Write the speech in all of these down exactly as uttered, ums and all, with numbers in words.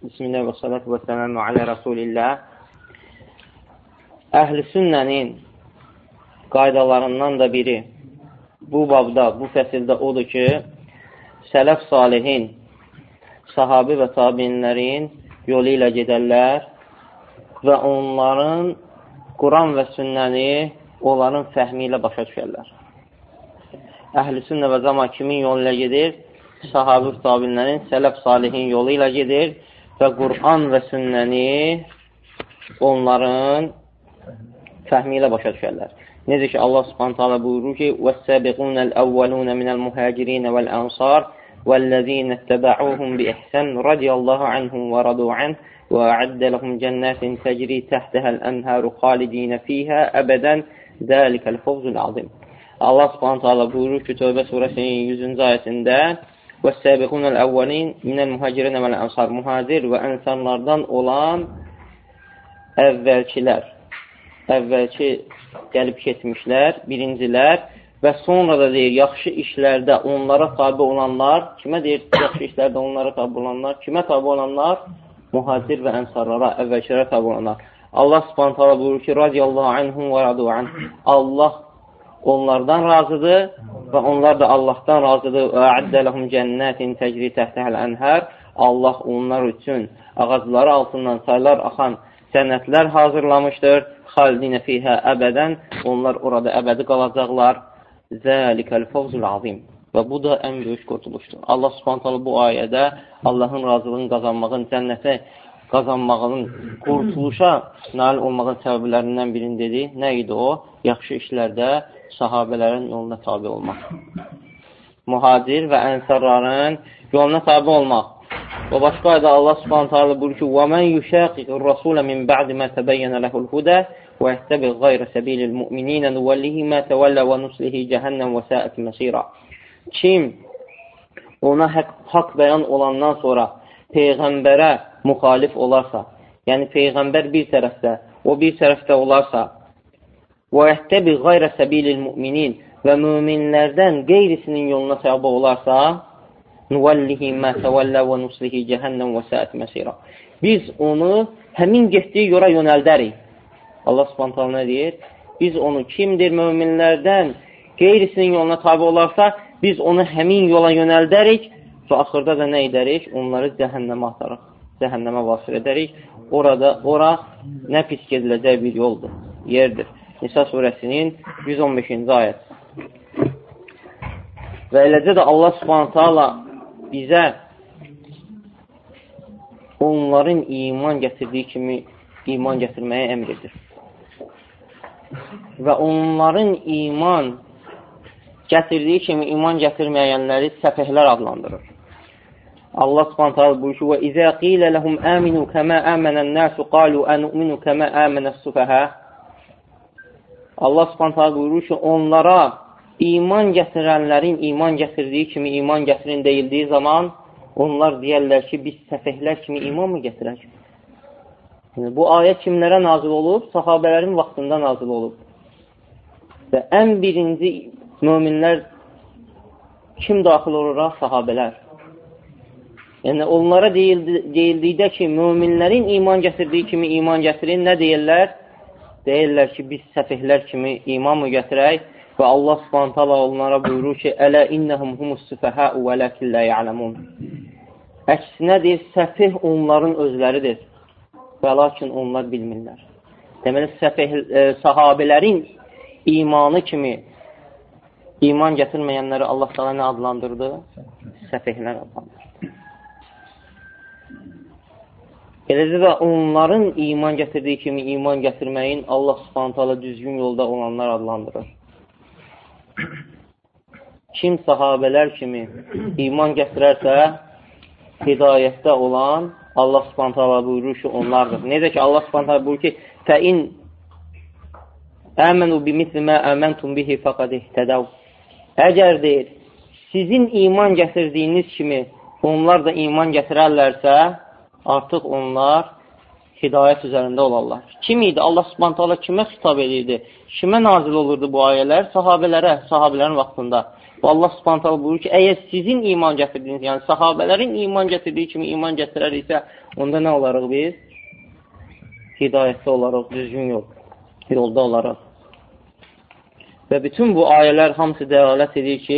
Bismillah və salatu və selamu alə Rasulillah. Əhl-i sünnənin qaydalarından da biri bu babda, bu fəsildə odur ki, sələf salihin, sahabi və tabinlərin yolu ilə gedərlər və onların Quran və sünnəni onların fəhmi ilə başa düşərlər. Əhl-i sünnə və cəma kimin yolu ilə gedir? Sahabi və tabinlərin, sələf salihin yolu ilə gedir və Quran və sünnəni onların fəhmi ilə başa düşərlər. Necə ki, Allah subhanahu ta'ala buyurur ki, وَالسَّابِقُونَ الْأَوَّلُونَ مِنَ الْمُهَاجِرِينَ وَالْأَنصَارِ وَالَّذِينَ اتَّبَعُوهُمْ بِإِحْسَانٍ رَضِيَ اللَّهُ عَنْهُمْ وَرَضُوا عَنْهُ وَأَعَدَّ لَهُمْ جَنَّاتٍ تَجْرِي تَحْتَهَا الْأَنْهَارُ خَالِدِينَ فِيهَا أَبَدًا ذَلِكَ الْفَوْزُ الْعَظِيمُ. Allah subhanahu ta'ala buyurur ki, Tövbə surəsinin yüzüncü ayəsində وَالسَّابِقُونَ الْأَوَّلِينَ مِنَ الْمُهَاجِرِينَ وَالْأَنصَارِ Muhacir və ənsarlardan olan əvvəlkilər, əvvəlki gəlib getmişlər, birincilər və sonra da deyir, yaxşı işlərdə onlara tabi olanlar, kimə deyir, yaxşı işlərdə onlara tabi olanlar, kimə tabi olanlar? Muhacir və ənsarlara, əvvəlkilərə tabi olanlar. Allah subhanahu ta'ala buyurur ki, radiyallahu anhum və radu anh. Allah onlardan razıdır və onlar da Allahdan razıdır. Və a'addə ləhum cənnətin təcri təhtəhəl ənhər. Allah onlar üçün ağacları altından saylar axan cənnətlər hazırlamışdır. Xalidinə fiyhə əbədən. Onlar orada əbədi qalacaqlar. Zəlikəl fəvzul azim. Və bu da ən böyük qurtuluşdur. Allah subhanahu ta'ala bu ayədə Allahın razılığını qazanmağın, cənnəti qazanmağının, qurtuluşa nail olmağın səbəblərindən birini dedi. Nə idi o? Yaxşı işlərdə sahabələrin yoluna tabi olmaq. Muhacir və ənsarların yoluna tabi olmaq. Və başqa ayda Allah subhanahu ta'ala buyurur ki, وَمَنْ يُشَاقِقِ الرَّسُولَ مِنْ بَعْدِ مَا تَبَيَّنَ لَهُ الْهُدَى وَيَتَّبِعْ غَيْرَ سَبِيلِ الْمُؤْمِنِينَ نُوَلِّهِ مَا تَوَلَّى وَنُصْلِهِ جَهَنَّمَ وَسَاءَتْ مَصِيرًا. Kim ona haqq, haqq bəyan olandan sonra Peyğəmbərə müxalif olarsa, yəni Peyğəmbər bir tərəfdə, o bir tərəfdə olarsa, وَيَتَّبِعْ غَيْرَ سَبِيلِ الْمُؤْمِنِينَ və müminlərdən qeyrisinin yoluna təbi olarsa, نُوَلِّهِ مَا تَوَلَّى وَنُصْلِهِ جَهَنَّمَ وَسَاءَتْ مَصِيرًا. Biz onu həmin getdiyi yola yönəldərik. Allah subhanahu ta'ala nə deyir? Biz onu kimdir müminlərdən qeyrisinin yoluna tabi olarsa, biz onu həmin yola yönəldərik və axırda da nə edərik? Onları cəhənnəmə atarıq. Cəhənnəmə vasir edərik. Orada, ora nə pis gediləcək bir yoldur, yerdir. Nisa surəsinin yüz on beşinci ayət. Və eləcə də Allah subhanahu ta'ala bizə onların iman gətirdiyi kimi iman gətirməyə əmr edir. Və onların iman gətirdiyi kimi iman gətirməyənləri səfehlər adlandırır. Allah subhanahu ta'ala buyurur ki, وَإِذَا قِيلَ لَهُمْ آمِنُوا كَمَا آمَنَ النَّاسُ قَالُوا أَنُؤْمِنُ كَمَا آمَنَ السُّفَهَاءُ. Allah subhanahu ta'ala buyurur ki, onlara iman gətirənlərin iman gətirdiyi kimi iman gətirin deyildiyi zaman onlar deyərlər ki, biz səfehlər kimi iman mı gətirək? Yəni, bu ayət kimlərə nazil olub? Sahabələrin vaxtında nazil olub. Və ən birinci möminlər kim daxil oluraq? Sahabələr. Yəni, onlara deyildi, deyildikdə ki, möminlərin iman gətirdiyi kimi iman gətirin, nə deyirlər? Deyirlər ki, biz səfehlər kimi iman mı gətirək? Və Allah subhanahu ta'ala onlara buyurur ki, Ələ innəhum humus-süfəhəu və ləkin lə ya'ləmun. Əksinədir, səfeh onların özləridir. Və lakin onlar bilmirlər. Deməli, səfeh, e, sahabələrin imanı kimi iman gətirməyənləri Allah ta'ala nə adlandırdı? Səfehlər adlandırdı. Eləcə də onların iman gətirdiyi kimi iman gətirməyin Allah subhanahu ta'ala düzgün yolda olanlar adlandırır. Kim sahabələr kimi iman gətirərsə, hidayətdə olan Allah subhanahu ta'ala buyurur ki, onlardır. Necə ki, Allah subhanahu ta'ala buyurur ki, فَاِنْ əmənu بِمِثْلِ مَا əməntum bihi fəqad ihtədəv. Əgər deyir, sizin iman gətirdiyiniz kimi onlar da iman gətirərlərsə, artıq onlar hidayət üzərində olarlar. Kim idi? Allah subhanahu ta'ala kimə xitab edirdi? Kimə nazil olurdu bu ayələr? Sahabələrə, sahabələrin vaxtında. Allah Subhanahu taala buyurur ki, əgər sizin iman gətirdiyiniz, yəni sahabələrin iman gətirdiyi kimi iman gətirəriksə, onda nə olaraq biz? Hidayətdə olaraq, düzgün yol, yolda olaraq. Və bütün bu ayələr hamısı dəlalət edir ki,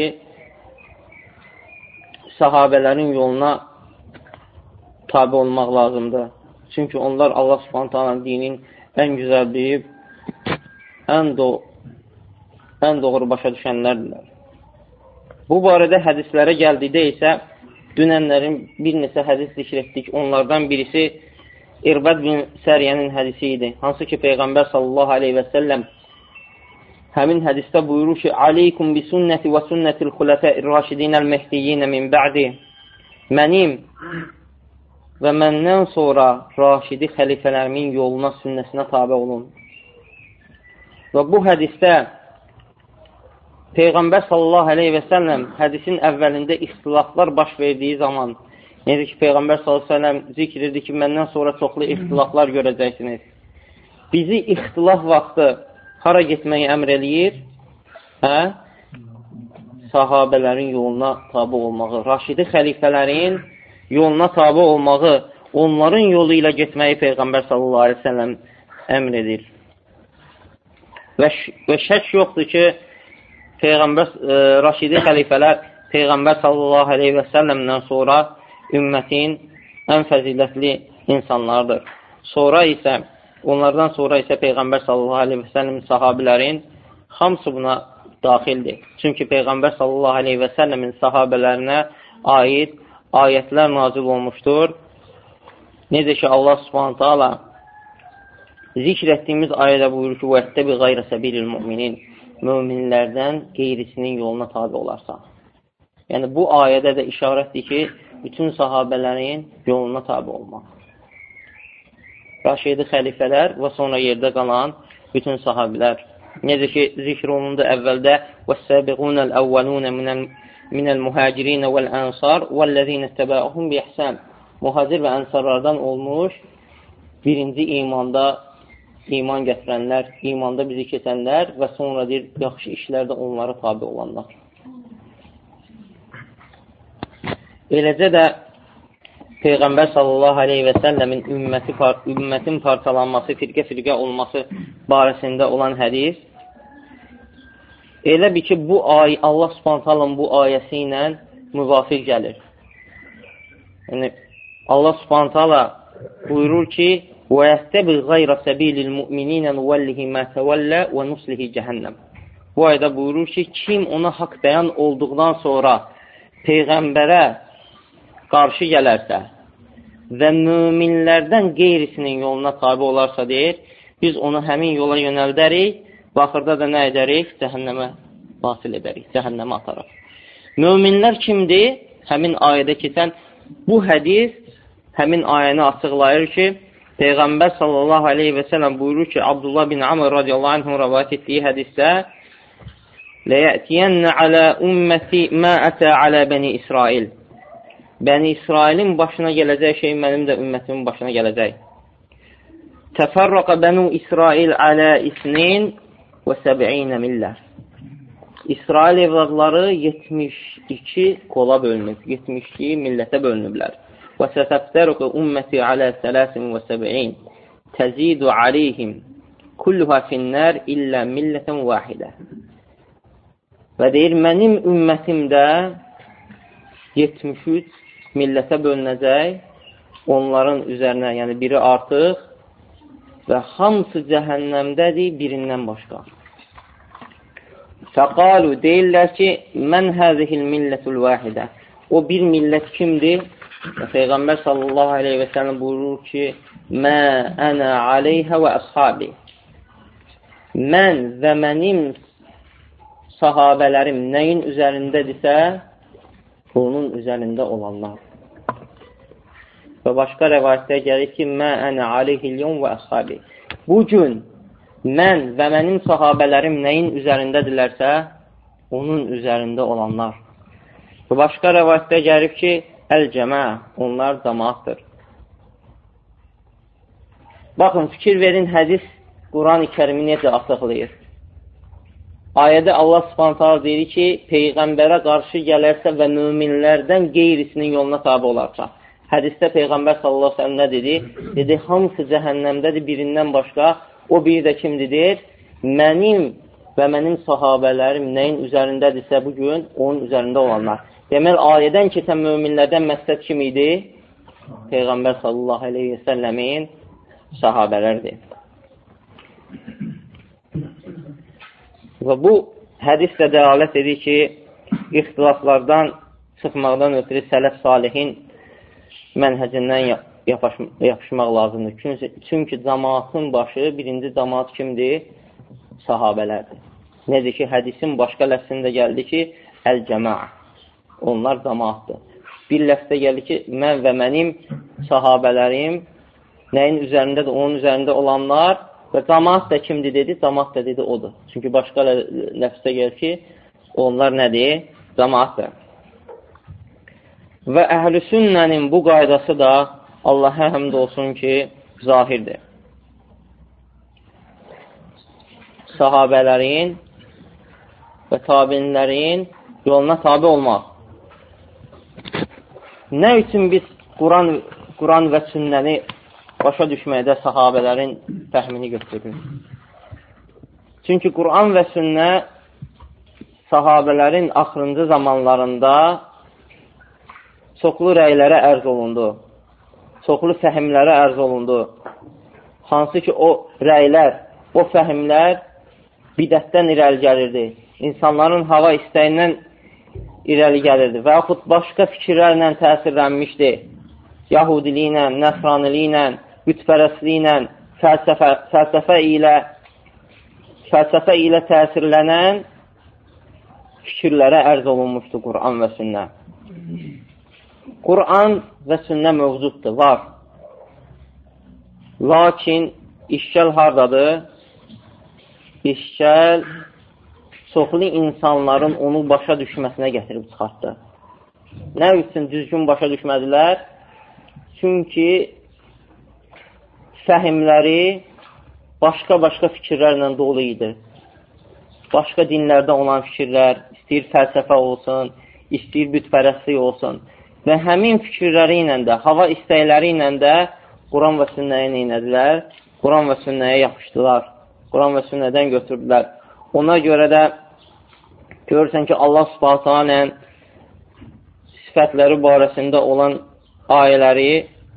sahabələrin yoluna tabi olmaq lazımdır. Çünki onlar Allah Subhanahu taala dinin ən gözəl bilib, ən, do ən doğru başa düşənlərdirlər. Bu barədə hədislərə gəldikdə isə dünənlərin bir neçə hədis zikr etdik. Onlardan birisi İrbəd bin Səriyənin hədisi idi. Hansı ki, Peyğəmbər sallallahu aleyhi və səlləm həmin hədisdə buyurur ki, Aleykum bi sünnəti və sünnətil xulafəir raşidinəl mehdiyyinə min bə'di. Mənim və məndən sonra raşidi xəlifələrimin yoluna, sünnəsinə tabi olun. Və bu hədisdə Peyğəmbər sallallahu aleyhi və səlləm hədisin əvvəlində ixtilaflar baş verdiyi zaman, necə ki, Peyğəmbər sallallahu aleyhi və səlləm zikr edir ki, məndən sonra çoxlu ixtilaflar görəcəksiniz. Bizi ixtilaf vaxtı hara getməyi əmr eləyir? Hə? Sahabələrin yoluna tabi olmağı, raşidi xəlifələrin yoluna tabi olmağı, onların yolu ilə getməyi Peyğəmbər sallallahu aleyhi və səlləm əmr edir. Və, və şək yoxdur ki, Peyğəmbər, e, raşidi xəlifələr Peyğəmbər sallallahu aleyhi və səlləmdən sonra ümmətin ən fəzilətli insanlardır. Sonra isə, onlardan sonra isə Peyğəmbər sallallahu aleyhi və səlləmin sahabilərin hamısı buna daxildir. Çünki Peyğəmbər sallallahu aleyhi və səlləmin sahabələrinə aid ayətlər nazil olmuşdur. Necə ki, Allah subhanahu ta'ala zikr etdiyimiz ayədə buyurur ki, وَاَتَّبِ غَيْرَ سَبِيلِ الْمُؤْمِنِينَ Möminlərdən qeyrisinin yoluna tabi olarsa. Yəni, bu ayədə də işarətdir ki, bütün sahabələrin yoluna tabi olmaq. Raşidi xəlifələr və sonra yerdə qalan bütün sahabilər. Necə ki, zikr olundu əvvəldə وَالسَّابِقُونَ الْأَوَّلُونَ مِنَ الْمُهَاجِرِينَ وَالْأَنْصَارِ وَالَّذِينَ اتَّبَعُهُمْ بِإِحْسَانٍ Muhacir və ənsarlardan olmuş birinci imanda iman gətirənlər, imanda bizi keçənlər və sonra deyir, yaxşı işlərdə onlara tabi olanlar. Eləcə də Peyğəmbər sallallahu aleyhi və səlləmin ümməti, ümmətin parçalanması, firqə-firqə olması barəsində olan hədis elə bir ki, bu ay Allah subhanətələ bu ayəsi ilə müvafiq gəlir. Yəni, Allah subhanətələ buyurur ki, وَيَتَّبِغْ غَيْرَ سَبِيلِ الْمُؤْمِنِينَ نُوَلِّهِ مَا تَوَلَّى وَنُسْلِهِ cəhənnəm. Bu ayda buyurur ki, kim ona haqq bəyan olduqdan sonra Peyğəmbərə qarşı gələrsə və müminlərdən qeyrisinin yoluna tabi olarsa deyir, biz onu həmin yola yönəldərik və axırda da nə edərik? Cəhənnəmə vasil edərik, cəhənnəmə ataraq. Müminlər kimdir? Həmin ayədə keçən bu hədis həmin ayəni açıqlayır ki, Peyğəmbər sallallahu aleyhi və səlləm buyurur ki, Abdullah bin Amr radiyallahu anhum rəvayət etdiyi hədisdə لَيَأْتِيَنَّ عَلَى أُمَّةِ مَا أَتَى عَلَى بَنِي İsrail Bəni İsrailin başına gələcək şey mənim də ümmətimin başına gələcək. تَفَرَّقَ بَنُوا İsrail عَلَى اِسْنِينَ وَسَبْعِينَ مِلَّةً İsrail evladları yetmiş iki qola bölünüb, yetmiş iki millətə bölünüblər. وَسَتَفْتَرُقُ أُمَّتِي عَلَى ثَلَاثٍ وَسَبْعِينَ تَزِيدُ عَلَيْهِمْ كُلُّهَا فِي النَّارِ إِلَّا مِلَّةً وَاحِدَةً Və deyir, mənim ümmətimdə yetmiş üç millətə bölünəcək, onların üzərinə, yəni biri artıq və hamısı cəhənnəmdədir birindən başqa. Fəqalu deyirlər ki, mən həzihil millətül vahidə O bir millət kimdir? Peyğəmbər sallallahu aleyhi və səlləm buyurur ki, mə ənə aleyhə və əshabi Mən və mənim sahabələrim nəyin üzərindədirsə, onun üzərində olanlar. Və başqa rəvayətdə gəlir ki, mə ənə aleyhilyum və əshabi Bu gün mən və mənim sahabələrim nəyin üzərindədirlərsə, onun üzərində olanlar. Və başqa rəvayətdə gəlir ki, əl-cəmə, onlar cəmaatdır. Baxın, fikir verin, hədis Quran-ı Kərimi necə açıqlayır. ayədə Allah Subhanahu taala deyir ki, Peyğəmbərə qarşı gələrsə və möminlərdən qeyrisinin yoluna tabi olarsa. Hədisdə Peyğəmbər sallallahu əleyhi və səlləm nə dedi? Dedi, hamısı cəhənnəmdədir birindən başqa. O biri də kimdir? Mənim və mənim sahabələrim nəyin üzərindədirsə bugün, onun üzərində olanlar. Deməli, ayədən keçən möminlərdən məqsəd kim idi? Peyğəmbər sallallahu əleyhi və səlləmin sahabələrdir. Və bu hədis də dəlalət edir ki, ixtilaflardan çıxmaqdan ötürü sələf salihin mənhəcindən yapışmaq lazımdır. Çünki cəmaatın başı, birinci cəmaat kimdir? Sahabələrdir. Nədir ki, hədisin başqa ləfsində gəldi ki, əl-cəmaə. Onlar cəmaatdır. Bir ləfsdə gəldi ki, mən və mənim sahabələrim nəyin üzərindədir? Onun üzərində olanlar və cəmaat da kimdir dedi? Cəmaat da dedi odur. Çünki başqa ləfsdə gəlir ki, onlar nədir? Cəmaatdır. Və əhl-i sünnənin bu qaydası da Allah'a həmd olsun ki, zahirdir. Sahabələrin və tabinlərin yoluna tabi olmaq. Nə üçün biz Quran, Quran və sünnəni başa düşməkdə sahabələrin fəhmini götürürük? Çünki Quran və sünnə sahabələrin axırıncı zamanlarında çoxlu rəylərə ərz olundu. Çoxlu fəhimlərə ərz olundu. Hansı ki, o rəylər, o fəhimlər bidətdən irəli gəlirdi. İnsanların hava istəyindən irəli gəlirdi. Və yaxud başqa fikirlərlə təsirlənmişdi. Yahudiliklə, nəsraniliklə, bütpərəstliklə, fəlsəfə, fəlsəfə ilə fəlsəfə ilə təsirlənən fikirlərə ərz olunmuşdu Quran və sünnə. Quran və sünnə mövcuddur, var. Lakin işgəl hardadır? İşgəl çoxlu insanların onu başa düşməsinə gətirib çıxartdı. Nə üçün düzgün başa düşmədilər? Çünki fəhimləri başqa-başqa fikirlərlə dolu idi. Başqa dinlərdə olan fikirlər, istəyir fəlsəfə olsun, istəyir bütpərəstlik olsun. Və həmin fikirləri ilə də, hava istəkləri ilə də Quran və sünnəyə neynədilər? Quran və sünnəyə yapışdılar. Quran və sünnədən götürdülər. Ona görə də görürsən ki, Allah Subhanahu taala sifətləri barəsində olan ayələri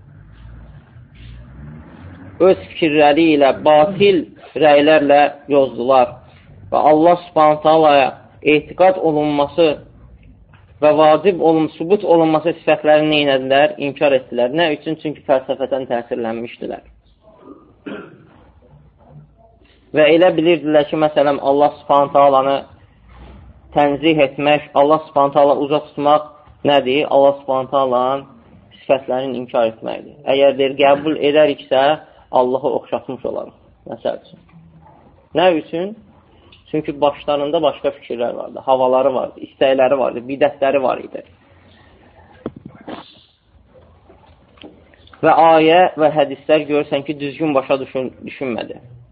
öz fikirləri ilə, batil rəylərlə yozdular. Və Allah Subhanahu taalaya etiqad olunması və vacib olun, sübut olunması sifətlərini neynədilər? İnkar etdilər. Nə üçün? Çünki fəlsəfədən təsirlənmişdilər. Və elə bilirdilər ki, məsələn, Allah Subhanahu taalanı tənzih etmək, Allah Subhanahu taala uzaq tutmaq nədir? Allah Subhanahu taalanın sifətlərini inkar etməkdir. Əgər deyir, qəbul edəriksə, Allahı oxşatmış olarıq. Məsəl üçün. Nə üçün? Çünki başlarında başqa fikirlər vardı, havaları vardı, istəkləri vardı, bidətləri var idi. Və ayə və hədislər görürsən ki, düzgün başa düşün, düşünmədi.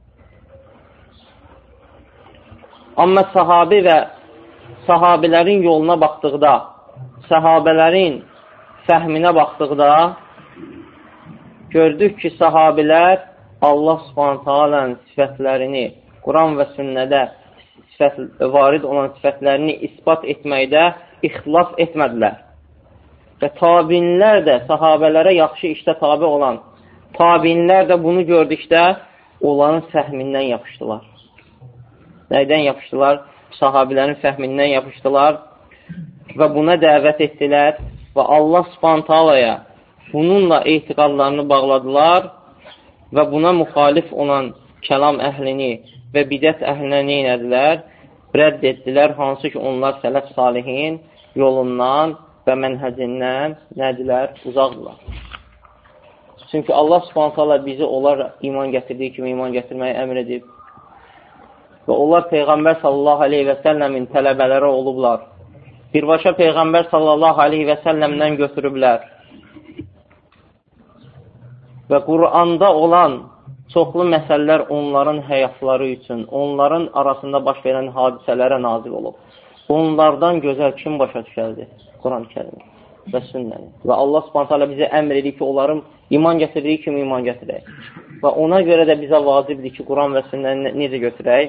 Amma sahabi və sahabilərin yoluna baxdıqda, sahabələrin fəhminə baxdıqda gördük ki, sahabilər Allah Subhanahu taala'nın sifətlərini Quran və sünnədə sifət, varid olan sifətlərini isbat etməkdə ixtilaf etmədilər. Və tabinlər də sahabələrə yaxşı işdə tabi olan tabinlər də bunu gördükdə onların fəhmindən yapışdılar. Nəydən yapışdılar? Sahabilərin fəhmindən yapışdılar və buna dəvət etdilər və Allah Subhanahu taala'ya bununla etiqadlarını bağladılar və buna müxalif olan kəlam əhlini və bidət əhlinə neynədilər? Rədd etdilər, hansı ki, onlar sələf salihin yolundan və mənhəcindən nədilər? Uzaqdılar. Çünki Allah Subhanahu taala bizi onlar iman gətirdiyi kimi iman gətirməyə əmr edib. Və onlar Peyğəmbər sallallahu aleyhi və səlləmin tələbələri olublar. Birbaşa Peyğəmbər sallallahu aleyhi və səlləmdən götürüblər. Və Quranda olan çoxlu məsələlər onların həyatları üçün, onların arasında baş verən hadisələrə nazil olub. Onlardan gözəl kim başa düşərdi? Quran-ı Kərim və sünnəni. Və Allah Subhanahu taala bizə əmr edir ki, onların iman gətirdiyi kimi iman gətirək. Və ona görə də bizə vacibdir ki, Quran və sünnəni necə götürək?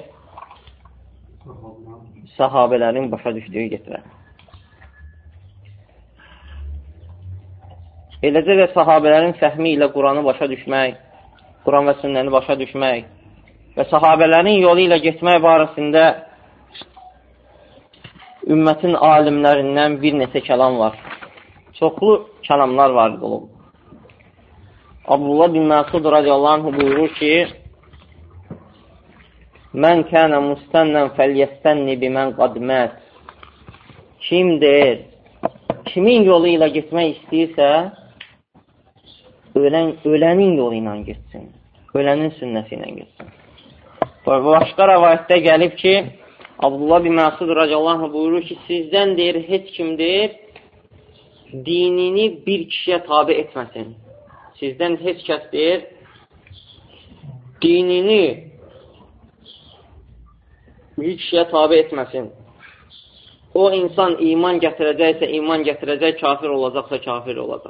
Sahabələrin başa düşdüyü getirək. Eləcə də sahabələrin fəhmi ilə Quranı başa düşmək, Quran və sünnəni başa düşmək və sahabələrin yolu ilə getmək barəsində ümmətin alimlərindən bir neçə kəlam var. Çoxlu kəlamlar var olub. Abdullah bin Məsud radiyallahu anh buyurur ki, mən kənə müstənnən fəlyəstənni bimən qadmət. Kim deyir, kimin yolu ilə getmək istəyirsə, ölən, ölənin yolu ilə getsin. Ölənin sünnəsi ilə getsin. Başqa rəvayətdə gəlib ki, Abdullah bin Məsud radiyallahu anh buyurur ki, sizdən deyir, heç kim deyir, dinini bir kişiyə tabi etməsin. Sizdən heç kəs deyir, dinini bir kişiyə tabi etməsin. O insan iman gətirəcəksə, iman gətirəcək, kafir olacaqsa, kafir olacaq.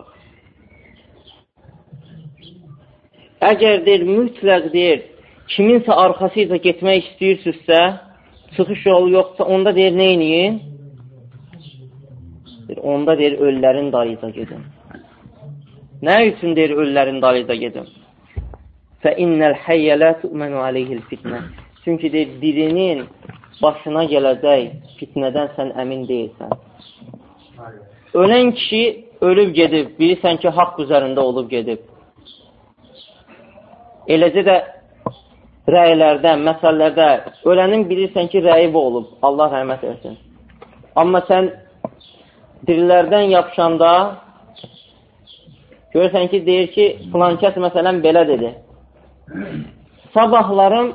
Əgər deyir, mütləq deyir, kiminsə arxasıyla getmək istəyirsinizsə, çıxış yolu yoxsa, onda deyir, neyiniyin? Onda deyir, ölülərin dayıca gedin. Nə üçün deyir, ölülərin dayıca gedin? فَإِنَّ الْحَيَّ لَا تُؤْمَنُ عَلَيْهِ الْفِتْنَةِ Çünki deyir, dirinin başına gələcək fitnədən sən əmin deyilsən. Ölən kişi ölüb gedib, bilirsən ki, haqq üzərində olub gedib. Eləcə də rəylərdə, məsələlərdə ölənin bilirsən ki, rəyi bu olub. Allah rəhmət etsin. Amma sən dirilərdən yapışanda görürsən ki, deyir ki, filan kəs məsələn belə dedi. Sabahlarım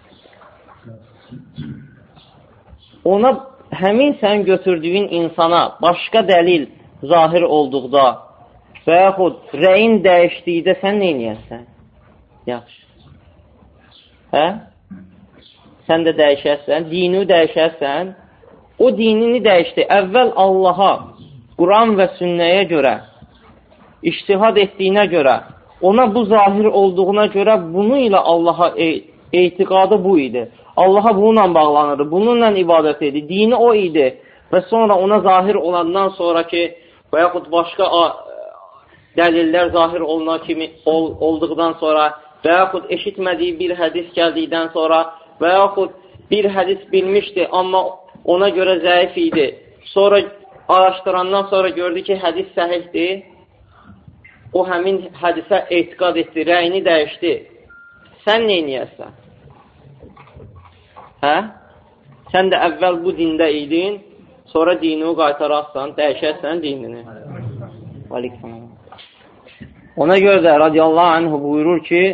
ona həmin sən götürdüyün insana başqa dəlil zahir olduqda və yaxud rəyin dəyişdikdə sən nə edirsən? Yaxşı. Hə? Sən də dəyişərsən, dini dəyişərsən, o dinini dəyişdi. Əvvəl Allaha, Quran və sünnəyə görə, iştihad etdiyinə görə, ona bu zahir olduğuna görə bunu ilə Allaha etiqadı bu idi. Allaha bununla bağlanırdı, bununla ibadət edir. Dini o idi və sonra ona zahir olandan sonra ki, və yaxud başqa dəlillər zahir olunan kimi ol, olduqdan sonra və yaxud eşitmədiyi bir hədis gəldikdən sonra və yaxud bir hədis bilmişdi, amma ona görə zəif idi. Sonra araşdırandan sonra gördü ki, hədis səhihdir. O həmin hədisə etiqad etdi, rəyini dəyişdi. Sən nə edirsən? Hə? Sən də əvvəl bu dində idin, sonra dinini qaytararsan, dəyişərsən dinini. Ona görə də radiyallahu anh buyurur ki,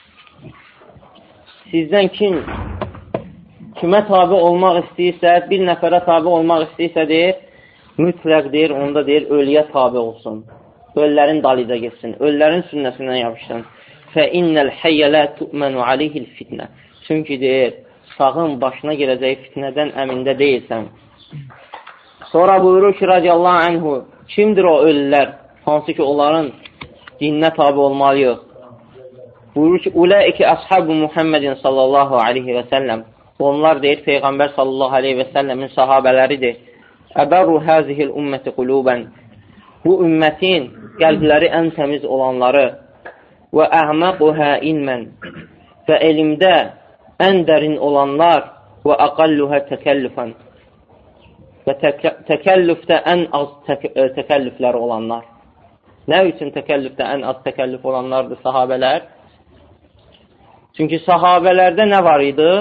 sizdən kim kimə tabi olmaq istəyirsə, bir nəfərə tabi olmaq istəyirsə deyir, mütləq deyir, onda deyir, ölüyə tabi olsun. Ölülərin dalıca geçsin, ölülərin sünnəsindən yapışsın. فَإِنَّ الْحَيَّ لَا تُؤْمَنُ عَلَيْهِ الْفِتْنَةِ Çünki deyir, sağın başına gələcək fitnədən əmində deyilsən. Sonra buyurur ki, radiyallahu anhu, kimdir o ölülər? Hansı ki, onların dininə tabi olmalıyıq. Buyurur ki, Uləiki əshab-ı Muhammedin sallallahu aleyhi və səlləm. Onlar deyir, Peyğəmbər sallallahu aleyhi və səlləmin sahabələridir. Əbərru həzihil ümməti qulubən. Bu ümmətin qəlbləri ən təmiz olanları və əhməquhə ilmən və elmdə ən dərin olanlar və əqalluhə təkəllüfən və təkəllüfdə ən az təkəllüflər olanlar. Nə üçün təkəllüfdə ən az təkəllüf olanlardır sahabələr? Çünki sahabələrdə nə var idi?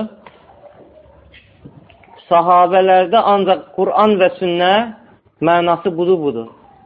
Sahabələrdə ancaq Quran və sünnə mənası budur, budur.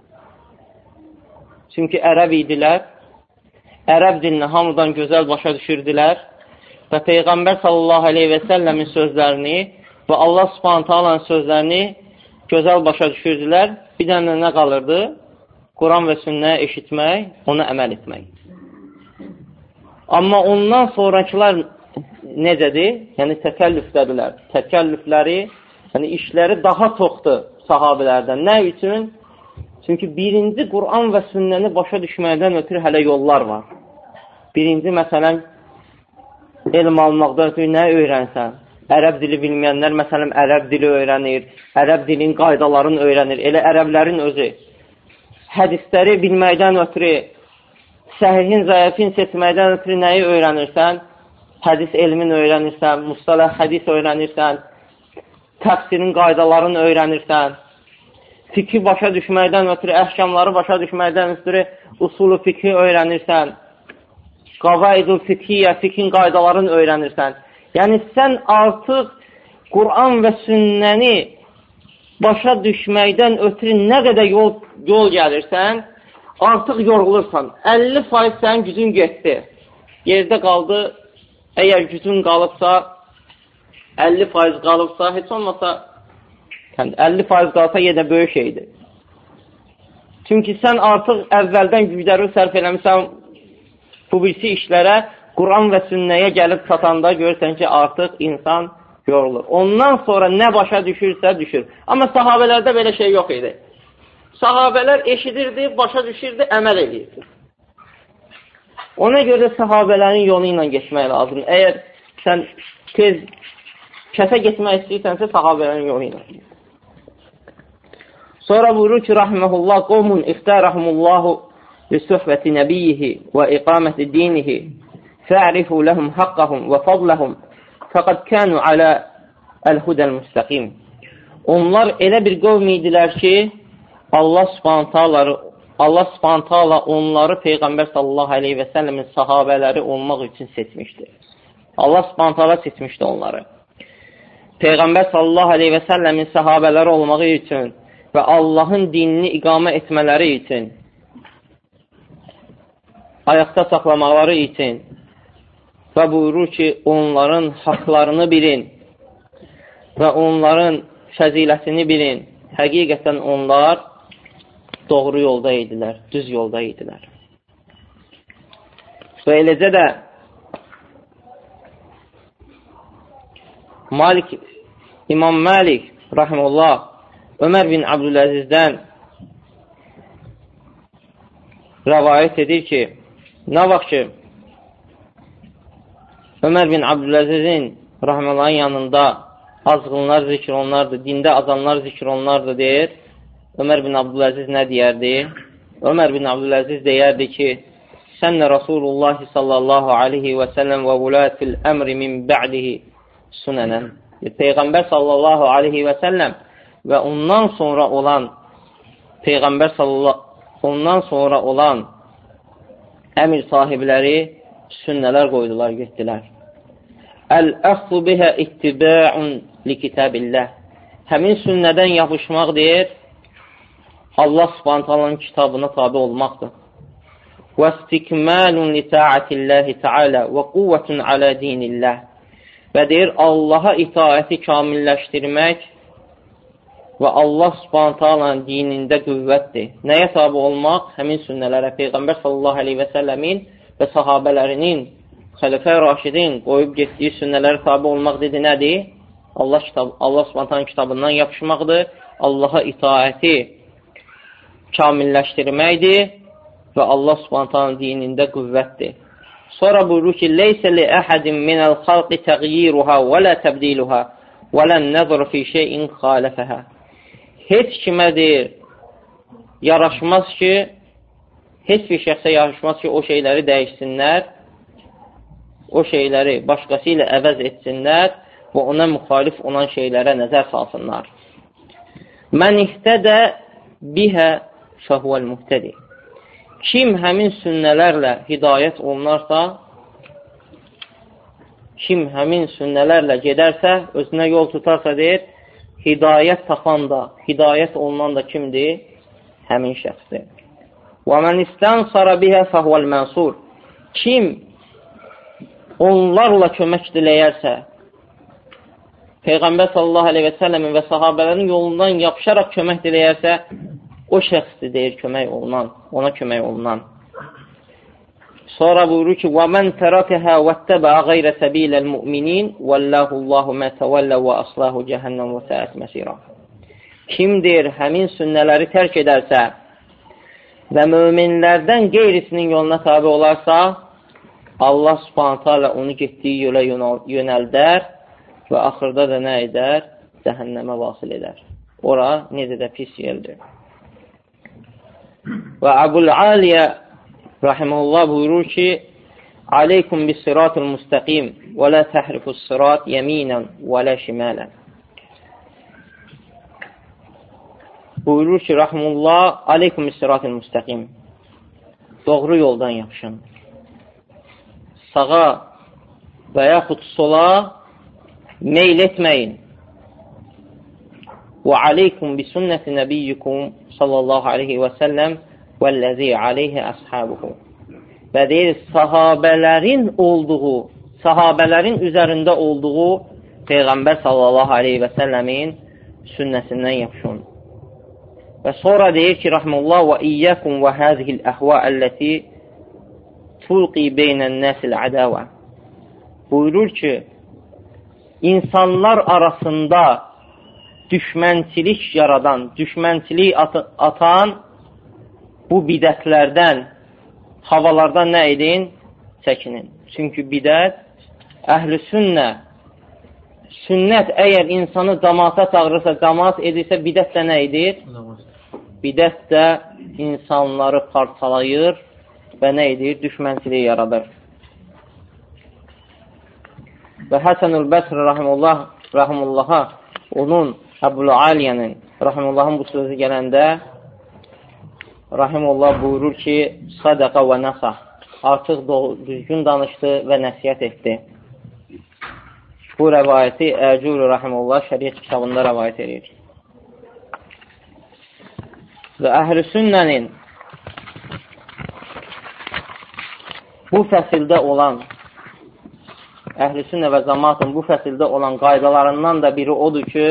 Çünki ərəb idilər, ərəb dilini hamıdan gözəl başa düşürdülər və Peyğəmbər sallallahu aleyhi və səlləmin sözlərini və Allah subhanət halanın sözlərini gözəl başa düşürdülər. Bir dənə nə qalırdı? Quran və sünnəyə eşitmək, ona əməl etmək. Amma ondan sonrakılar necədir? Yəni, təkəllüfdədirlər. Təkəllüfləri, yəni işləri daha çoxdur sahabələrdən. Nə üçün? Çünki birinci Quran və sünnəni başa düşməkdən ötürü hələ yollar var. Birinci, məsələn, elm almaqdan ötürü nə öyrənsən? Ərəb dili bilməyənlər, məsələn, ərəb dili öyrənir, ərəb dilin qaydalarını öyrənir. Elə ərəblərin özü. Hədisləri bilməkdən ötürü, səhihin, zəifin seçməkdən ötürü nəyi öyrənirsən? Hədis elmini öyrənirsən, mustalah hədis öyrənirsən, təfsirin qaydalarını öyrənirsən, fikri başa düşməkdən ötürü, əhkamları başa düşməkdən ötürü usulu fikri öyrənirsən, qavaidul fikriyə, fikrin qaydalarını öyrənirsən. Yəni, sən artıq Quran və sünnəni başa düşməkdən ötürü nə qədər yol, yol gəlirsən, artıq yorulursan. əlli faiz sənin gücün getdi. Yerdə qaldı, əgər gücün qalıbsa, əlli faiz qalıbsa, heç olmasa, yəni əlli faiz qalsa yenə böyük şeydir. Çünki sən artıq əvvəldən gücləri sərf eləmişsən bu birisi işlərə, Quran və sünnəyə gəlib çatanda görürsən ki, artıq insan yorulur. Ondan sonra nə başa düşürsə düşür. Amma sahabələrdə belə şey yox idi. Sahabələr eşidirdi, başa düşürdü, əməl edirdi. Ona görə sahabələrin yolu ilə geçmək lazımdır. Əgər sən tez kəsə getmək istəyirsənsə, sahabələrin yolu ilə. Sonra buyurur ki, rahiməhullah, qovmun ixtərəhumullahu li-suhbəti nəbiyyihi və iqaməti dinihi fə'rifu ləhum haqqahum və fadləhum fəqəd kənu alə əl-hudəl müstəqim. Onlar elə bir qovm idilər ki, Allah subhanətələ Allah subhanətələ onları Peyğəmbər sallallahu aleyhi və səlləmin sahabələri olmaq üçün seçmişdir. Allah subhanətələ seçmişdir onları. Peyğəmbər sallallahu aleyhi və səlləmin sahabələri olmağı üçün və Allahın dinini iqamə etmələri üçün, ayaqda saxlamaqları üçün və buyurur ki, onların haqlarını bilin və onların fəzilətini bilin. Həqiqətən onlar doğru yolda idilər, düz yolda idilər. Və eləcə də Malik, İmam Malik rahimullah Ömər bin Abdüləzizdən rəvayət edir ki, nə vaxt ki Ömər bin Abdüləzizin rahimullahın yanında azğınlar zikr onlardır, dində azanlar zikr onlardır deyir. Ömər bin Abdüləziz nə deyərdi? Ömər bin Abdüləziz deyərdi ki, Sənə Rasulullah sallallahu aleyhi və səlləm və vulatil əmri min bə'dihi sunənən. Peyğəmbər sallallahu aleyhi və səlləm və ondan sonra olan Peyğəmbər sallallahu ondan sonra olan əmir sahibləri sünnələr qoydular, getdilər. Əl-əxzu bihə ittibə'un li kitabillah. Həmin sünnədən yapışmaq deyir, Allah subhanətəlanın kitabına tabi olmaqdır. Və istikmalun li ta'atillahi ta'ala və quvvetun alə dinillah. Və deyir, Allaha itaəti kamilləşdirmək və Allah subhanətəlanın dinində qüvvətdir. Nəyə tabi olmaq? Həmin sünnələrə Peyğəmbər sallallahu aleyhi və səlləmin və sahabələrinin, xəlifə raşidin qoyub getdiyi sünnələrə tabi olmaq dedi, nədir? Allah, kitab, Allah subhanətəlanın kitabından yapışmaqdır. Allaha itaəti kamilləşdirməkdir və Allah subhanətəlanın dinində qüvvətdir. Sonra buyurur ki, Leysə li əhədin minəl xalqi təğyiruha və lə təbdiluha və lən nəzr fi şeyin xalifəhə. Heç kimə deyir, yaraşmaz ki, heç bir şəxsə yaraşmaz ki, o şeyləri dəyişsinlər, o şeyləri başqası ilə əvəz etsinlər və ona müxalif olan şeylərə nəzər salsınlar. Mən ihtədə bihə fəhvəl muhtədi. Kim həmin sünnələrlə hidayət olunarsa, kim həmin sünnələrlə gedərsə, özünə yol tutarsa deyir, hidayət tapan da, hidayət olunan da kimdir? Həmin şəxsdir. Və mən istənsara bihə fəhvəl mənsur. Kim onlarla kömək diləyərsə, Peyğəmbər sallallahu aleyhi və səlləmin və sahabələrin yolundan yapışaraq kömək diləyərsə, o şəxsdir deyir kömək olunan, ona kömək olunan. Sonra buyurur ki: وَمَنْ تَرَكَهَا وَاتَّبَعَ غَيْرَ سَبِيلَ الْمُؤْمِنِينَ وَاللَّهُ اللَّهُ مَا تَوَلَّى وَأَصْلَاهُ جَهَنَّمَ وَسَاءَتْ مَصِيرًا. Kimdir həmin sünnələri tərk edərsə və möminlərdən qeyrisinin yoluna tabi olarsa, Allah Subhanahu taala onu getdiyi yola yönəldər və axırda da nə edər? Cəhənnəmə vasil edər. Ora necə də pis yerdir. Və Əbul Aliyə rahimehullah buyurur ki: "Aleykum bis-siratul mustaqim və la tahrifus-sirat yeminan və la şimalan." Buyurur ki, rahimehullah, "Aleykum bis-siratul mustaqim." Doğru yoldan yapışın. Sağa və yaxud sola meyl etməyin. Və aleykum bi sünnəti nəbiyyikum sallallahu aleyhi və səlləm vəlləzi aleyhi əshabuhu. Və deyir, sahabələrin olduğu, sahabələrin üzərində olduğu Peyğəmbər sallallahu aleyhi və səlləmin sünnəsindən yapışın. Və sonra deyir ki, rahmullah, və iyyəkum və həzihil əhva əlləti tulqi beynən nəsil ədəvə. Buyurur ki, insanlar arasında düşmənçilik yaradan, düşmənçilik at atan bu bidətlərdən, havalardan nə edin? Çəkinin. Çünki bidət, əhl-i sünnə, sünnət əgər insanı cəmaata çağırırsa, cəmaat edirsə, bidət də nə edir? Bidət də insanları parçalayır və nə edir? Düşmənçiliyi yaradır. Və Həsən-ül Bəsri rahimullah, rahimullaha, onun Əbul Aliyənin rahimullahın bu sözü gələndə rahimullah buyurur ki, sadaqa və nasah, artıq düzgün danışdı və nəsiyyət etdi. Bu rəvayəti Əcuri rahimullah şəriət kitabında rəvayət edir. Və əhl-i sünnənin bu fəsildə olan, əhl-i sünnə və cəmaatın bu fəsildə olan qaydalarından da biri odur ki,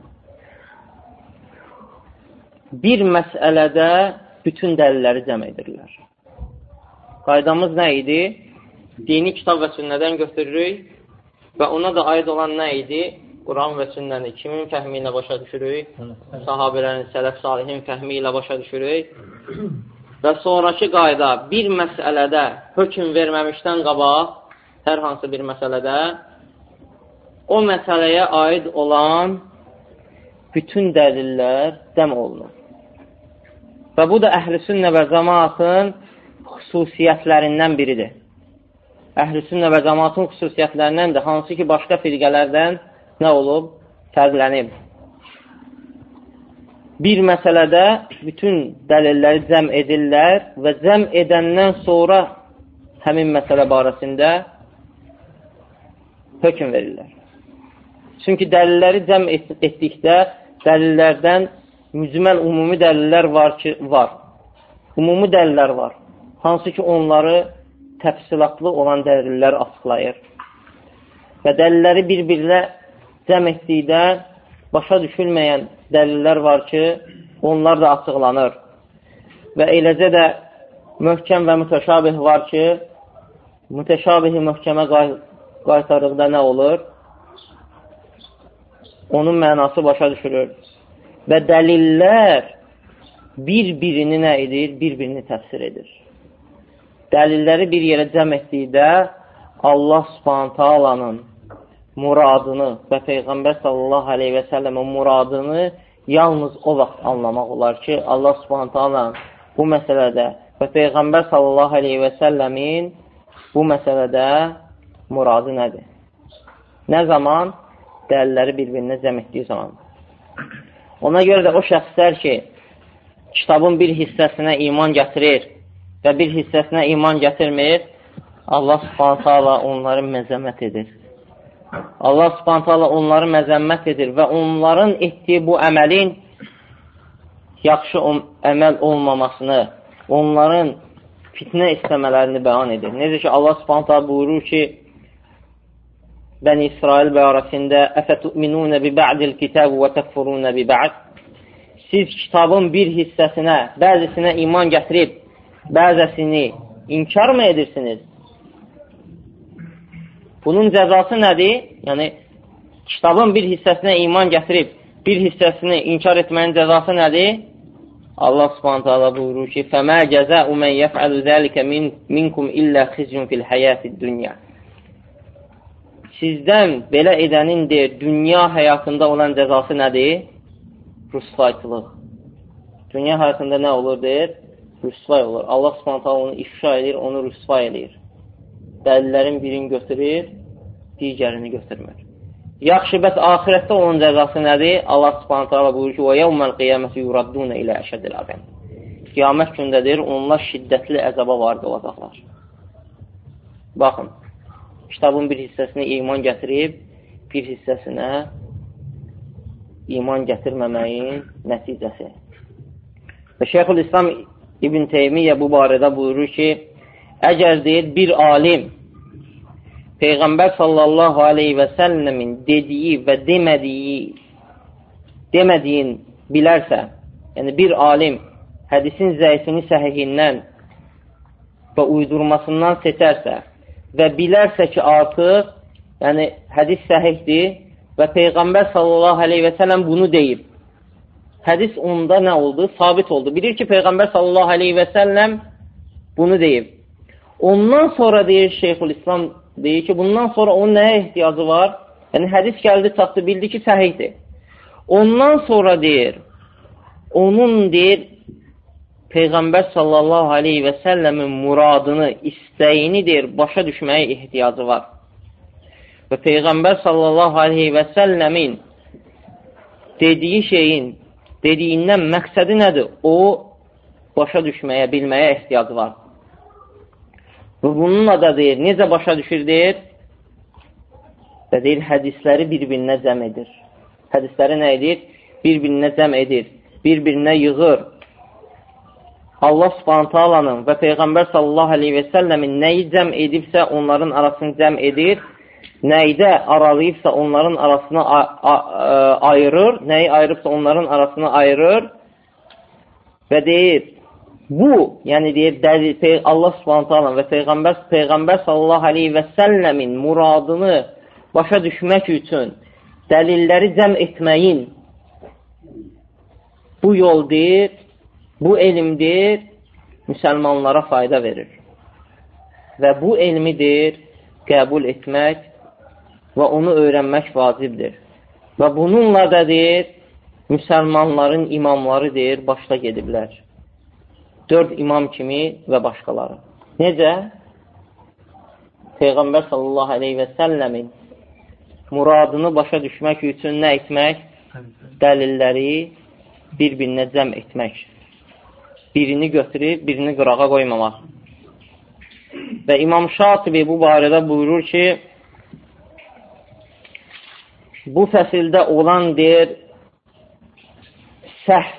bir məsələdə bütün dəlilləri cəm edirlər. Qaydamız nə idi? Dini kitab və sünnədən götürürük və ona da aid olan nə idi? Quran və sünnəni kimin fəhmi ilə başa düşürük? Sahabələrin, sələf salihin fəhmi ilə başa düşürük. Və sonraki qayda bir məsələdə hökm verməmişdən qabaq, hər hansı bir məsələdə o məsələyə aid olan bütün dəlillər cəm olunur. Və bu da əhl-i sünnə və cəmaatın xüsusiyyətlərindən biridir. Əhl-i sünnə və cəmaatın xüsusiyyətlərindəndir, hansı ki, başqa firqələrdən nə olub? Fərqlənib. Bir məsələdə bütün dəlilləri cəm edirlər və cəm edəndən sonra həmin məsələ barəsində hökm verirlər. Çünki dəlilləri cəm etdikdə dəlillərdən mücməl umumi dəlillər var ki, var. Umumi dəlillər var. Hansı ki, onları təfsilatlı olan dəlillər açıqlayır. Və dəlilləri bir-birinə cəm etdikdə başa düşülməyən dəlillər var ki, onlar da açıqlanır. Və eləcə də möhkəm və mütəşabih var ki, mütəşabihi möhkəmə qaytarıqda nə olur? Onun mənası başa düşülür. Və dəlillər bir-birini nə edir? Bir-birini təfsir edir. Dəlilləri bir yerə cəm etdikdə Allah Subhanahu taalanın muradını və Peyğəmbər sallallahu aleyhi və səlləmin muradını yalnız o vaxt anlamaq olar ki, Allah Subhanahu taala bu məsələdə və Peyğəmbər sallallahu aleyhi və səlləmin bu məsələdə muradı nədir? Nə zaman? Dəlilləri bir-birinə cəm etdiyi zaman. Ona görə də o şəxslər ki, kitabın bir hissəsinə iman gətirir və bir hissəsinə iman gətirmir, Allah Subhanahu taala onları məzəmmət edir. Allah Subhanahu taala onları məzəmmət edir və onların etdiyi bu əməlin yaxşı əməl olmamasını, onların fitnə istəmələrini bəyan edir. Necə ki, Allah Subhanahu taala buyurur ki, Bəni İsrail bəarəsində əfətu'minunə bi ba'dil kitab və təkfurunə bi ba'd. Siz kitabın bir hissəsinə, bəzisinə iman gətirib, bəzəsini İnkar mı edirsiniz? Bunun cəzası nədir? Yəni, kitabın bir hissəsinə iman gətirib, bir hissəsini inkar etmənin cəzası nədir? Allah subhanahu ta'ala buyurur ki, فَمَا جَزَاءُ مَنْ يَفْعَلُ ذَلِكَ مِنْكُمْ إِلَّا خِزْيٌ فِي الْحَيَاةِ الدُّنْيَا. Sizdən belə edənin deyir, dünya həyatında olan cəzası nədir? Rüsvayçılıq. Dünya həyatında nə olur deyir? Rüsvay olur. Allah subhanahu ta'ala onu ifşa edir, onu rüsvay edir. Dəlillərin birini götürür, digərini götürmür. Yaxşı, bəs ahirətdə onun cəzası nədir? Allah subhanahu ta'ala buyurur ki, وَيَوْمَ الْقِيَامَةِ يُرَدُّونَ إِلَى أَشَدِّ الْعَذَابِ. Qiyamət gündədir, onlar şiddətli əzaba varid olacaqlar. Baxın, kitabın bir hissəsinə iman gətirib, bir hissəsinə iman gətirməməyin nəticəsi. Və Şeyxülislam İbn Teymiyyə bu barədə buyurur ki, əgər deyir, bir alim Peyğəmbər sallallahu aleyhi və səlləmin dediyi və demədiyi demədiyin bilərsə, yəni bir alim hədisin zəifini səhihindən və uydurmasından seçərsə və bilərsə ki, artıq yəni hədis səhihdir və Peyğəmbər sallallahu aleyhi və səlləm bunu deyib. Hədis onda nə oldu? Sabit oldu. Bilir ki, Peyğəmbər sallallahu aleyhi və səlləm bunu deyib. Ondan sonra deyir Şeyxülislam deyir ki, bundan sonra onun nəyə ehtiyacı var? Yəni, hədis gəldi, çatdı, bildi ki, səhihdir. Ondan sonra deyir, onun deyir, Peyğəmbər sallallahu aleyhi və səlləmin muradını, istəyini deyir, başa düşməyə ehtiyacı var. Və Peyğəmbər sallallahu aleyhi və səlləmin dediyi şeyin, dediyindən məqsədi nədir? O, başa düşməyə, bilməyə ehtiyacı var. Və bununla da deyir, necə başa düşür deyir? Və deyir, hədisləri bir-birinə cəm edir. Hədisləri nə edir? Bir-birinə cəm edir, bir-birinə yığır. Allah subhanahu ta'alanın və Peyğəmbər sallallahu aleyhi və səlləmin nəyi cəm edibsə, onların arasını cəm edir. Nəydə aralayıbsa, onların arasını ayırır. Nəyi ayırıbsa, onların arasını ayırır. Və deyir, bu, yəni deyir, Allah subhanahu ta'ala və Peyğəmbər, Peyğəmbər sallallahu aleyhi və səlləmin muradını başa düşmək üçün dəlilləri cəm etməyin bu yoldur, bu elmdir, müsəlmanlara fayda verir. Və bu elmidir qəbul etmək və onu öyrənmək vacibdir. Və bununla da deyir, müsəlmanların imamları deyir, başda gediblər. Dörd imam kimi və başqaları. Necə? Peyğəmbər sallallahu aleyhi və səlləmin muradını başa düşmək üçün nə etmək? Dəlilləri bir-birinə cəm etmək. Birini götürüb, birini qırağa qoymamaq. Və İmam Şatibi bu barədə buyurur ki, bu fəsildə olan deyir, səhv,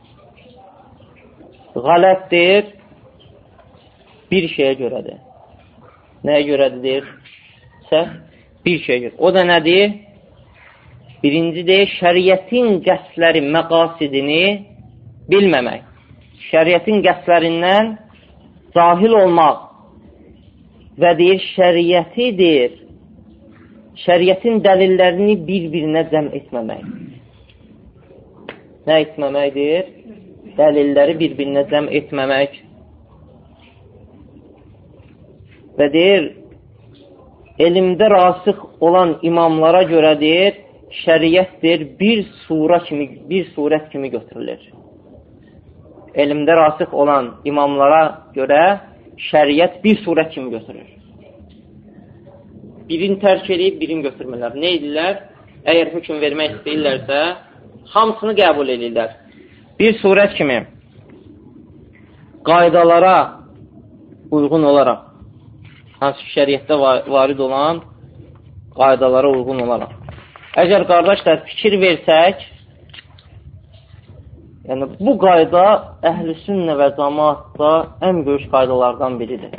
qələt deyir, bir şeyə görədir. Nəyə görədir deyir? Səhv, bir şeyə görə. O da nədir? Birinci deyir, şəriətin qəsdləri, məqasidini bilməmək. Şəriətin qəsdlərindən cahil olmaq və deyir, şəriəti deyir, şəriətin dəlillərini bir-birinə cəm etməmək. Nə etməməkdir? Dəlilləri bir-birinə cəm etməmək. Və deyir, elmdə rasix olan imamlara görə deyir, şəriətdir bir sura kimi, bir surət kimi götürülür. Elmdə rasix olan imamlara görə şəriət bir surət kimi götürür. Birini tərk edib, birini götürmürlər. Nə edirlər? Əgər hökm vermək istəyirlərsə, hamısını qəbul edirlər. Bir surət kimi qaydalara uyğun olaraq, hansı şəriətdə varid olan qaydalara uyğun olaraq. Əgər qardaşlar fikir versək, yəni bu qayda əhl-i sünnə və cəmaatda ən böyük qaydalardan biridir.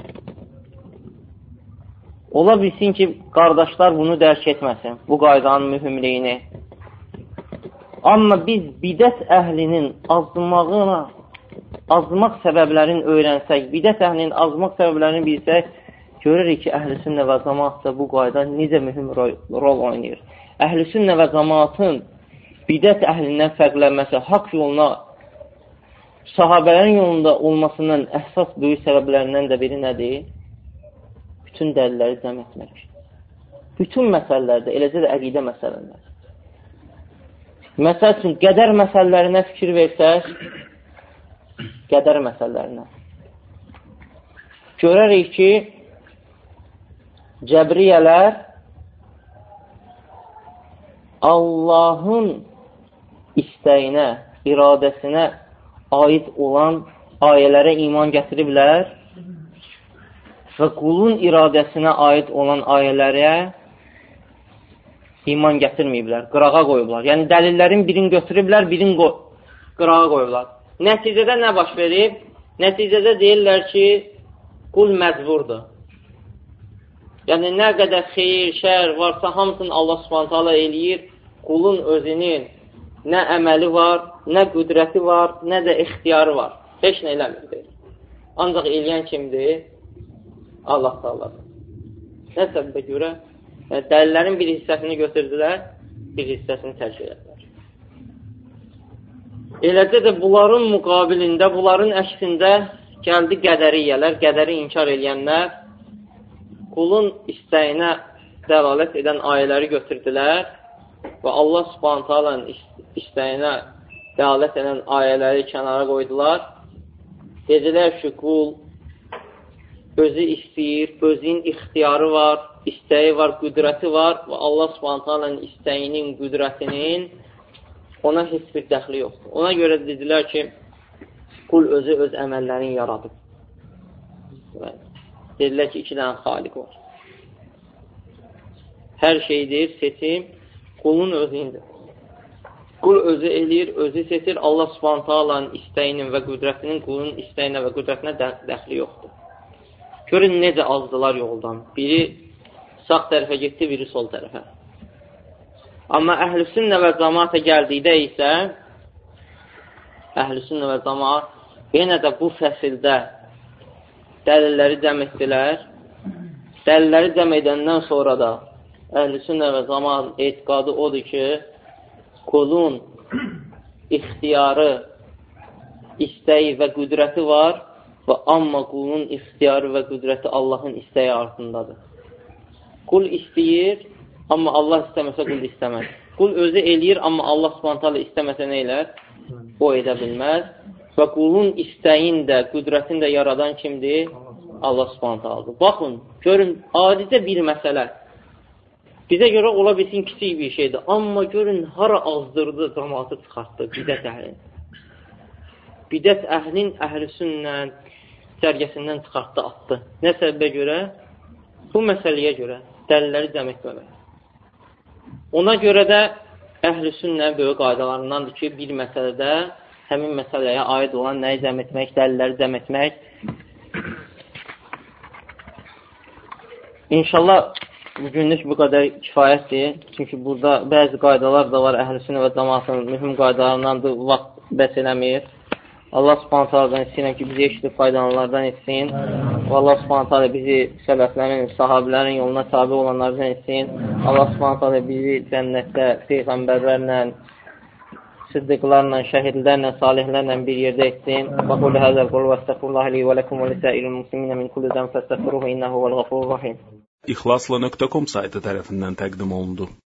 Ola bilsin ki, qardaşlar bunu dərk etməsin, bu qaydanın mühümliyini. Amma biz bidət əhlinin azmağına azmaq səbəblərini öyrənsək, bidət əhlinin azmaq səbəblərini bilsək, görürük ki, əhl-i-sünnə və cəmaat da bu qayda necə mühüm rol oynayır. Əhl-i-sünnə və cəmaatın bidət əhlindən fərqlənməsi, haqq yoluna, sahabələrin yolunda olmasından əsas böyük səbəblərindən də biri nədir? Bütün dəlilləri cəm etmək. Bütün məsələlərdə, eləcə də əqidə məsələlərində. Məsəl üçün, qədər məsələlərinə fikir versək, qədər məsələlərinə. Görərik ki, cəbriyələr Allahın istəyinə, iradəsinə aid olan ayələrə iman gətiriblər və qulun iradəsinə aid olan ayələrə iman gətirməyiblər, qırağa qoyublar. Yəni, dəlillərin birini götürüblər, birini qırağa qoyublar. Nəticədə nə baş verib? Nəticədə deyirlər ki, qul məcburdur. Yəni, nə qədər xeyir, şər varsa, hamısını Allah Subhanahu taala eləyir. Qulun özünün nə əməli var, nə qüdrəti var, nə də ixtiyarı var. Heç nə eləmir. Ancaq eləyən kimdir? Allah Taaladır. Nə səbəbə görə? Yəni, dəlillərin bir hissəsini götürdülər, bir hissəsini tərk edədilər. Eləcə də bunların müqabilində, bunların əksində gəldi qədəriyyələr, qədəri inkar edənlər, qulun istəyinə dəlalət edən ayələri götürdülər və Allah Subhanahu taalanın istəyinə dəlalət edən ayələri kənara qoydular. Dedilər ki, qul özü istəyir, özünün ixtiyarı var, istəyi var, qüdrəti var və Allah Subhanahu taalanın istəyinin, qüdrətinin ona heç bir dəxli yoxdur. Ona görə dedilər ki, qul özü öz əməllərini yaradıb. Dedilər ki, iki dənə xaliq var. Hər şeydir, seçim, qulun özündür. Qul özü eləyir, özü seçir, Allah Subhanahu taalanın istəyinin və qüdrətinin qulun istəyinə və qüdrətinə dəxli yoxdur. Görün, necə azdılar yoldan. Biri sağ tərəfə getdi, biri sol tərəfə. Amma əhl-i-sünnə və cəmaata gəldikdə isə əhl-i-sünnə və cəmaat yenə də bu fəsildə dəlilləri cəm etdilər. Dəlilləri cəm edəndən sonra da əhl-i-sünnə və cəmaat etiqadı odur ki, qulun ixtiyarı, istəyi və qüdrəti var və amma qulun ixtiyarı və qüdrəti Allahın istəyi altındadır. Qul istəyir, amma Allah istəməsə qul istəməz. Qul özü eləyir, amma Allah Subhanahu taala istəməsə nə elər? O edə bilməz. Və qulun istəyin də, qüdrətini də yaradan kimdir? Allah Subhanahu taaladır. Baxın, görün, adicə bir məsələ. Bizə görə ola bilsin kiçik bir şeydir. Amma görün, hara azdırdı, cəmaatı çıxartdı, bidət əhlin. Bidət əhlin əhl-i-sünnə cərgəsindən çıxartdı, atdı. Nə səbəbə görə? Bu məsələyə görə dəlilləri cəm etməmək. Ona görə də əhl-i-sünnə böyük qaydalarındandır ki, bir məsələdə həmin məsələyə aid olan nəyi cəm etmək, dəlilləri cəm etmək. İnşallah bugünlük bu qədər kifayətdir. Çünki burada bəzi qaydalar da var, əhl-i-sünnə və cəmaatın mühüm qaydalarındandır, vaxt bəs eləmir. Allah Subhanahu taalandan istəyirəm ki, bizi eşidib faydalanlardan etsin. Və Allah Subhanahu taala bizi sələflərin, sahabilərin yoluna tabi olanlardan etsin. Allah Subhanahu taala bizi cənnətdə peyğəmbərlərlə, siddiqlarla, şəhidlərlə, salihlərlə bir yerdə etsin. Və qul həzəl qul və estəğfirullah li və ləkum və lisəiril musliminə min kulli zəm fəstəğfiruhu innəhu vəl-ğafurur rahim. İxlasla nöqtə com saytı tərəfindən təqdim olundu.